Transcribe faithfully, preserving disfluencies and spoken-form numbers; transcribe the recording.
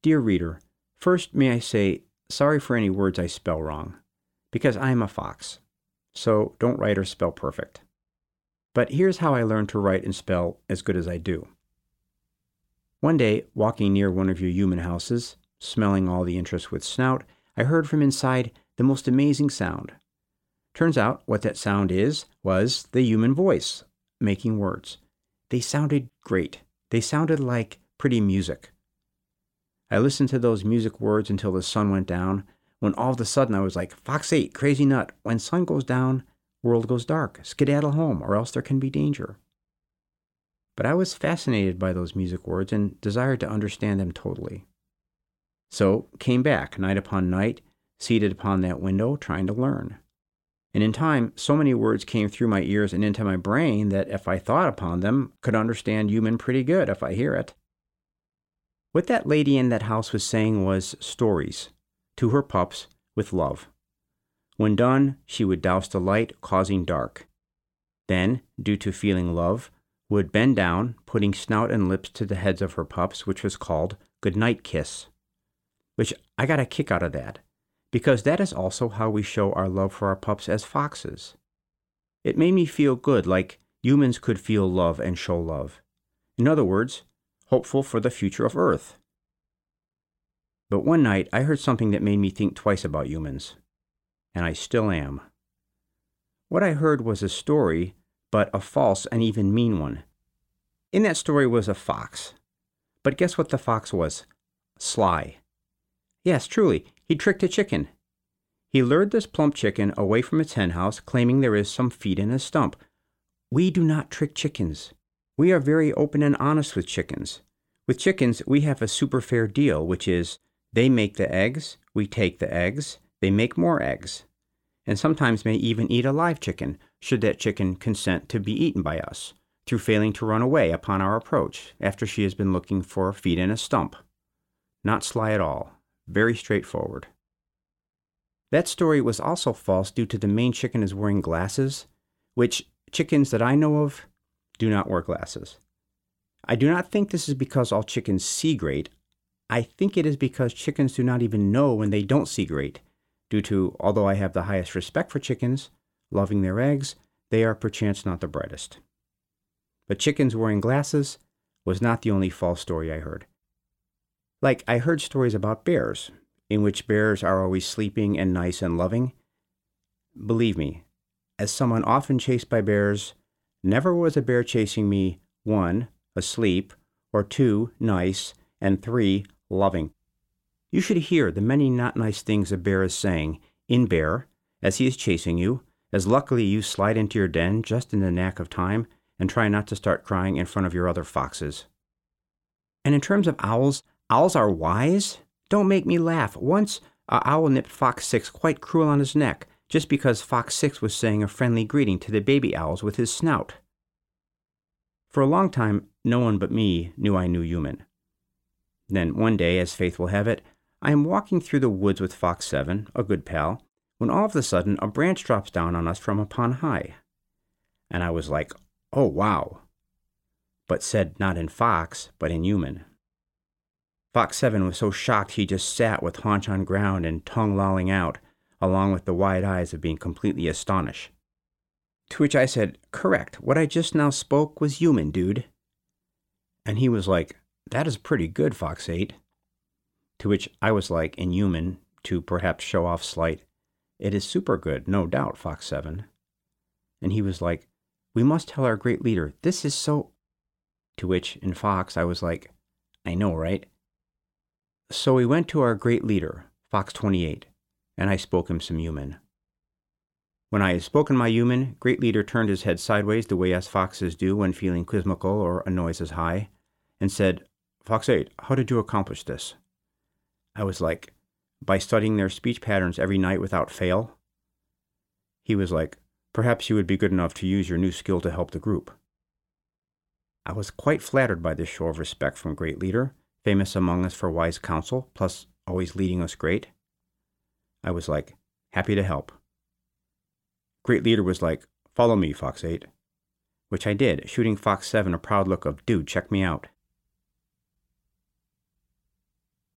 Dear reader, first may I say sorry for any words I spell wrong, because I am a fox, so don't write or spell perfect. But here's how I learned to write and spell as good as I do. One day, walking near one of your human houses, smelling all the interest with snout, I heard from inside the most amazing sound. Turns out what that sound is was the human voice making words. They sounded great. They sounded like pretty music. I listened to those music words until the sun went down, when all of a sudden I was like, Fox eight, crazy nut, when sun goes down, world goes dark, skedaddle home, or else there can be danger. But I was fascinated by those music words and desired to understand them totally. So came back, night upon night, seated upon that window, trying to learn. And in time, so many words came through my ears and into my brain that if I thought upon them, could understand human pretty good if I hear it. What that lady in that house was saying was stories to her pups with love. When done, she would douse the light, causing dark. Then, due to feeling love, would bend down, putting snout and lips to the heads of her pups, which was called goodnight kiss. Which I got a kick out of that, because that is also how we show our love for our pups as foxes. It made me feel good, like humans could feel love and show love. In other words, hopeful for the future of Earth. But one night, I heard something that made me think twice about humans. And I still am. What I heard was a story, but a false and even mean one. In that story was a fox. But guess what the fox was? Sly. Yes, truly, he tricked a chicken. He lured this plump chicken away from its hen house, claiming there is some feed in a stump. We do not trick chickens. We are very open and honest with chickens. With chickens, we have a super fair deal, which is they make the eggs, we take the eggs, they make more eggs, and sometimes may even eat a live chicken, should that chicken consent to be eaten by us, through failing to run away upon our approach after she has been looking for feed in a stump. Not sly at all. Very straightforward. That story was also false due to the main chicken is wearing glasses, which chickens that I know of do not wear glasses. I do not think this is because all chickens see great. I think it is because chickens do not even know when they don't see great, due to, although I have the highest respect for chickens, loving their eggs, they are perchance not the brightest. But chickens wearing glasses was not the only false story I heard. Like, I heard stories about bears, in which bears are always sleeping and nice and loving. Believe me, as someone often chased by bears, never was a bear chasing me, one, asleep, or two, nice, and three, loving. You should hear the many not nice things a bear is saying in bear as he is chasing you, as luckily you slide into your den just in the knack of time and try not to start crying in front of your other foxes. And in terms of owls, owls are wise? Don't make me laugh. Once, a owl nipped Fox six quite cruel on his neck, just because Fox six was saying a friendly greeting to the baby owls with his snout. For a long time, no one but me knew I knew human. Then one day, as fate will have it, I am walking through the woods with Fox seven, a good pal, when all of a sudden a branch drops down on us from upon high. And I was like, oh wow. But said not in fox, but in human. Fox seven was so shocked he just sat with haunch on ground and tongue lolling out, along with the wide eyes of being completely astonished. To which I said, correct, what I just now spoke was human, dude. And he was like, that is pretty good, Fox eight. To which I was like, in human, to perhaps show off slight, it is super good, no doubt, Fox seven. And he was like, we must tell our great leader, this is so... To which, in Fox, I was like, I know, right? So we went to our great leader, Fox twenty-eight, and I spoke him some human. When I had spoken my human, great leader turned his head sideways the way us foxes do when feeling quizzical or a noise is high, and said, Fox eight, how did you accomplish this? I was like, by studying their speech patterns every night without fail. He was like, perhaps you would be good enough to use your new skill to help the group. I was quite flattered by this show of respect from great leader, famous among us for wise counsel, plus always leading us great. I was like, happy to help. Great leader was like, follow me, Fox eight. Which I did, shooting Fox seven a proud look of, dude, check me out.